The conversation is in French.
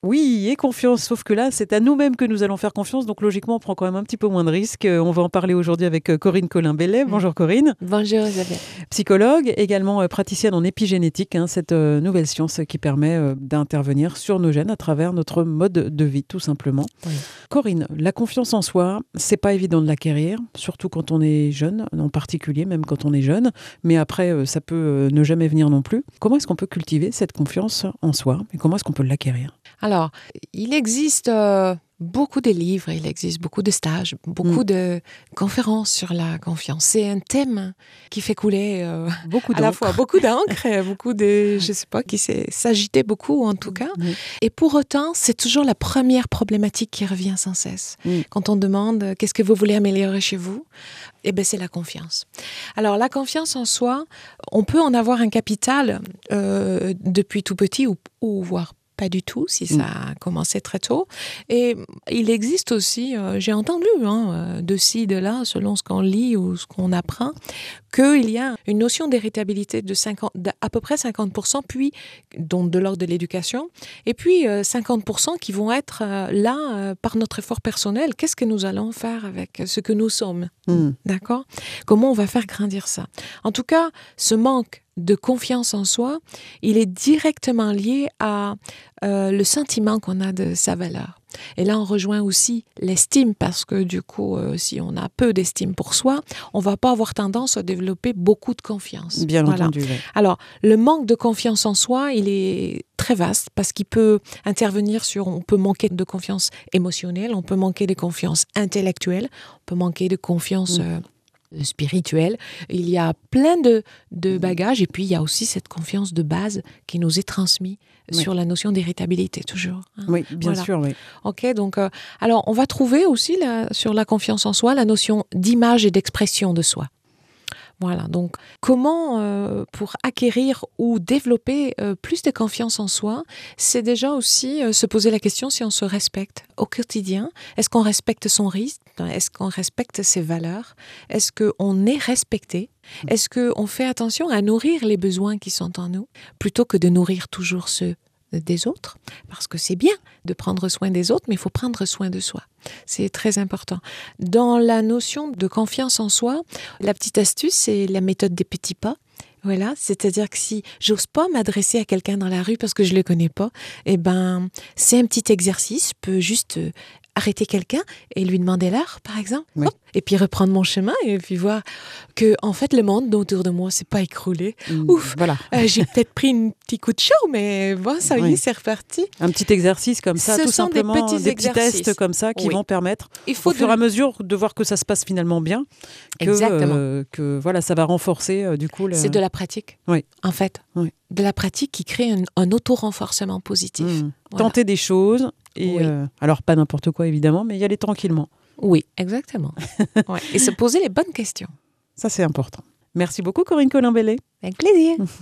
Oui, et confiance, sauf que là, c'est à nous-mêmes que nous allons faire confiance, donc logiquement, on prend quand même un petit peu moins de risques. On va en parler aujourd'hui avec Corinne Colin-Bellet. Bonjour Corinne. Bonjour Isabelle. Psychologue, également praticienne en épigénétique, cette nouvelle science qui permet d'intervenir sur nos gènes à travers notre mode de vie, tout simplement. Oui. Corinne, la confiance en soi, c'est pas évident de l'acquérir, surtout quand on est jeune, en particulier, même quand on est jeune, mais après, ça peut ne jamais venir non plus. Comment est-ce qu'on peut cultiver cette confiance en soi et comment est-ce qu'on peut l'acquérir ? Alors, il existe beaucoup de livres, il existe beaucoup de stages, beaucoup de conférences sur la confiance. C'est un thème qui fait couler beaucoup à la fois beaucoup d'encre, beaucoup de, je sais pas, qui s'agitait beaucoup en tout cas. Et pour autant, c'est toujours la première problématique qui revient sans cesse. Quand on demande qu'est-ce que vous voulez améliorer chez vous, eh ben c'est la confiance. Alors la confiance en soi, on peut en avoir un capital depuis tout petit ou voire pas du tout, si ça a commencé très tôt. Et il existe aussi, j'ai entendu, de ci, de là, selon ce qu'on lit ou ce qu'on apprend, qu'il y a une notion d'héritabilité à peu près 50%, puis donc de l'ordre de l'éducation, et puis 50% qui vont être là par notre effort personnel. Qu'est-ce que nous allons faire avec ce que nous sommes ? D'accord ? Comment on va faire grandir ça ? En tout cas, ce manque de confiance en soi, il est directement lié à le sentiment qu'on a de sa valeur. Et là, on rejoint aussi l'estime parce que du coup, si on a peu d'estime pour soi, on va pas avoir tendance à développer beaucoup de confiance. Bien entendu. Oui. Alors, le manque de confiance en soi, il est très vaste parce qu'il peut intervenir on peut manquer de confiance émotionnelle, on peut manquer de confiance intellectuelle, on peut manquer de confiance spirituelle. Il y a plein de bagages et puis il y a aussi cette confiance de base qui nous est transmise sur la notion d'héritabilité toujours. Oui, bien sûr, oui. Ok, donc alors on va trouver aussi sur la confiance en soi la notion d'image et d'expression de soi. Voilà, donc comment pour acquérir ou développer plus de confiance en soi, c'est déjà aussi se poser la question si on se respecte au quotidien. Est-ce qu'on respecte son rythme ? Est-ce qu'on respecte ses valeurs ? Est-ce qu'on est respecté ? Est-ce qu'on fait attention à nourrir les besoins qui sont en nous plutôt que de nourrir toujours ceux des autres, parce que c'est bien de prendre soin des autres, mais il faut prendre soin de soi. C'est très important. Dans la notion de confiance en soi, la petite astuce, c'est la méthode des petits pas. Voilà, c'est-à-dire que si j'ose pas m'adresser à quelqu'un dans la rue parce que je le connais pas, eh ben, c'est un petit exercice. Je peux juste arrêter quelqu'un et lui demander l'heure, par exemple. Oui. Hop, et puis reprendre mon chemin et puis voir que, en fait, le monde autour de moi, c'est pas écroulé. Ouf, voilà. J'ai peut-être pris un petit coup de chaud, mais bon, ça y est, c'est reparti. Un petit exercice comme ça, tout simplement, des petits tests comme ça qui vont permettre, au fur et à mesure, de voir que ça se passe finalement bien, que voilà, ça va renforcer du coup. C'est de la pratique, en fait. Oui. De la pratique qui crée un auto-renforcement positif. Voilà. Tenter des choses, et alors pas n'importe quoi évidemment, mais y aller tranquillement. Oui, exactement. Et se poser les bonnes questions. Ça, c'est important. Merci beaucoup Corinne Colin-Bellet. Avec plaisir.